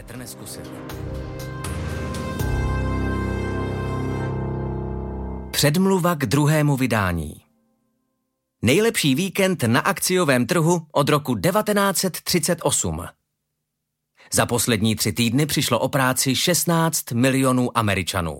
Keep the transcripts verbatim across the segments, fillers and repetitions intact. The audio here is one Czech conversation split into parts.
Petr neskusil. Předmluva k druhému vydání. Nejlepší víkend na akciovém trhu od roku devatenáct set třicet osm. Za poslední tři týdny přišlo o práci šestnáct milionů Američanů.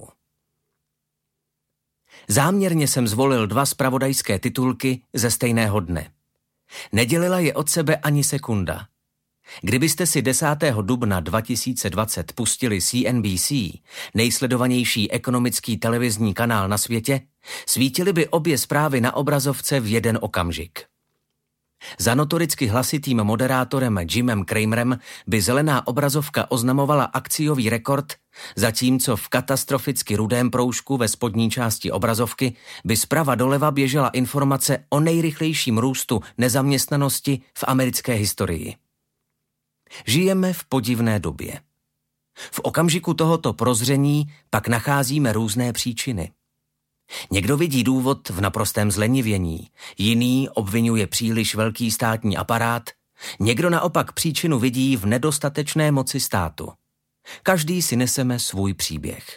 Záměrně jsem zvolil dva zpravodajské titulky ze stejného dne. Nedělila je od sebe ani sekunda. Kdybyste si desátého dubna dva tisíce dvacet pustili C N B C, nejsledovanější ekonomický televizní kanál na světě, svítily by obě zprávy na obrazovce v jeden okamžik. Za notoricky hlasitým moderátorem Jimem Cramerem by zelená obrazovka oznamovala akciový rekord, zatímco v katastroficky rudém proužku ve spodní části obrazovky by zprava doleva běžela informace o nejrychlejším růstu nezaměstnanosti v americké historii. Žijeme v podivné době. V okamžiku tohoto prozření pak nacházíme různé příčiny. Někdo vidí důvod v naprostém zlenivění, jiný obvinuje příliš velký státní aparát, někdo naopak příčinu vidí v nedostatečné moci státu. Každý si neseme svůj příběh.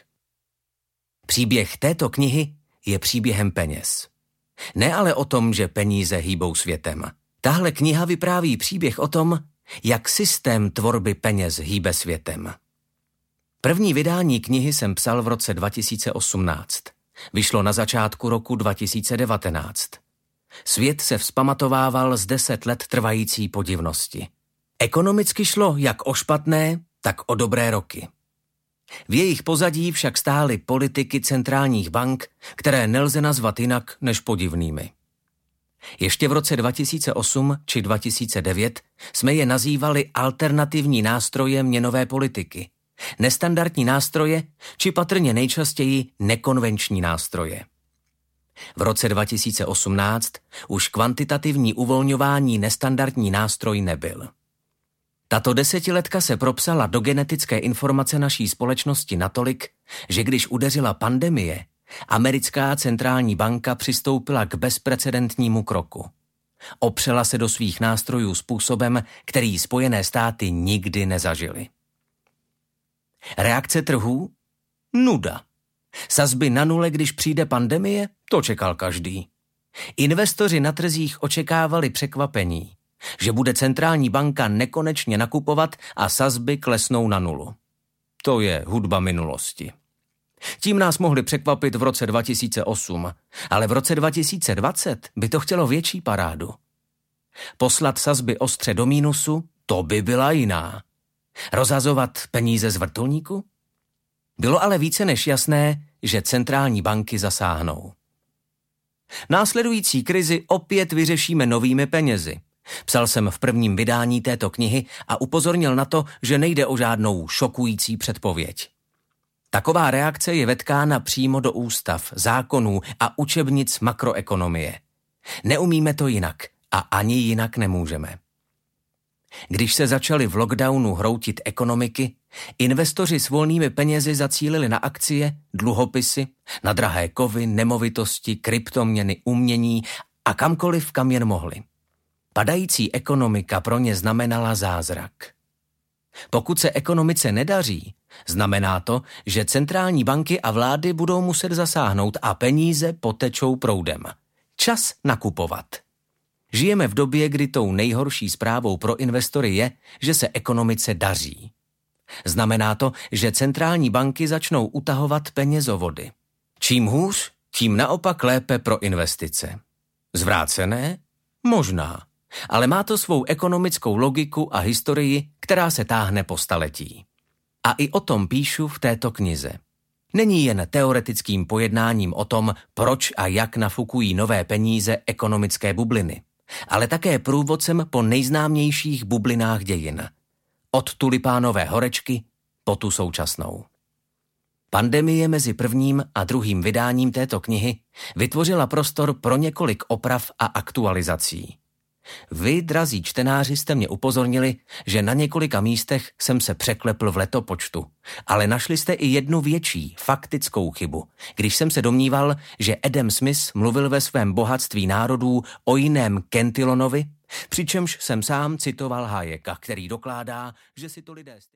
Příběh této knihy je příběhem peněz. Ne ale o tom, že peníze hýbou světem. Tahle kniha vypráví příběh o tom, jak systém tvorby peněz hýbe světem. První vydání knihy jsem psal v roce dva tisíce osmnáct. Vyšlo na začátku roku dva tisíce devatenáct. Svět se vzpamatovával z deset let trvající podivnosti. Ekonomicky šlo jak o špatné, tak o dobré roky. V jejich pozadí však stály politiky centrálních bank, které nelze nazvat jinak než podivnými. Ještě v roce dva tisíce osm či dva tisíce devět jsme je nazývali alternativní nástroje měnové politiky, nestandardní nástroje či patrně nejčastěji nekonvenční nástroje. V roce dva tisíce osmnáct už kvantitativní uvolňování nestandardní nástroj nebyl. Tato desetiletka se propsala do genetické informace naší společnosti natolik, že když udeřila pandemie, americká centrální banka přistoupila k bezprecedentnímu kroku. Opřela se do svých nástrojů způsobem, který Spojené státy nikdy nezažily. Reakce trhů? Nuda. Sazby na nule, když přijde pandemie? To čekal každý. Investoři na trzích očekávali překvapení, že bude centrální banka nekonečně nakupovat a sazby klesnou na nulu. To je hudba minulosti. Tím nás mohli překvapit v roce dva tisíce osm, ale v roce dva tisíce dvacet by to chtělo větší parádu. Poslat sazby ostře do mínusu, to by byla jiná. Rozhazovat peníze z vrtulníku? Bylo ale více než jasné, že centrální banky zasáhnou. Následující krizi opět vyřešíme novými penězi. Psal jsem v prvním vydání této knihy a upozornil na to, že nejde o žádnou šokující předpověď. Taková reakce je vetkána přímo do ústav, zákonů a učebnic makroekonomie. Neumíme to jinak a ani jinak nemůžeme. Když se začaly v lockdownu hroutit ekonomiky, investoři s volnými penězi zacílili na akcie, dluhopisy, na drahé kovy, nemovitosti, kryptoměny, umění a kamkoliv, kam jen mohli. Padající ekonomika pro ně znamenala zázrak. Pokud se ekonomice nedaří, znamená to, že centrální banky a vlády budou muset zasáhnout a peníze potečou proudem. Čas nakupovat. Žijeme v době, kdy tou nejhorší zprávou pro investory je, že se ekonomice daří. Znamená to, že centrální banky začnou utahovat penězovody. Čím hůř, tím naopak lépe pro investice. Zvrácené? Možná. Ale má to svou ekonomickou logiku a historii, která se táhne po staletí. A i o tom píšu v této knize. Není jen teoretickým pojednáním o tom, proč a jak nafukují nové peníze ekonomické bubliny, ale také průvodcem po nejznámějších bublinách dějin. Od tulipánové horečky po tu současnou. Pandemie mezi prvním a druhým vydáním této knihy vytvořila prostor pro několik oprav a aktualizací. Vy, drazí čtenáři, jste mě upozornili, že na několika místech jsem se překlepl v letopočtu, ale našli jste i jednu větší, faktickou chybu, když jsem se domníval, že Adam Smith mluvil ve svém Bohatství národů o jiném Cantillionovi, přičemž jsem sám citoval Hayeka, který dokládá, že si to lidé...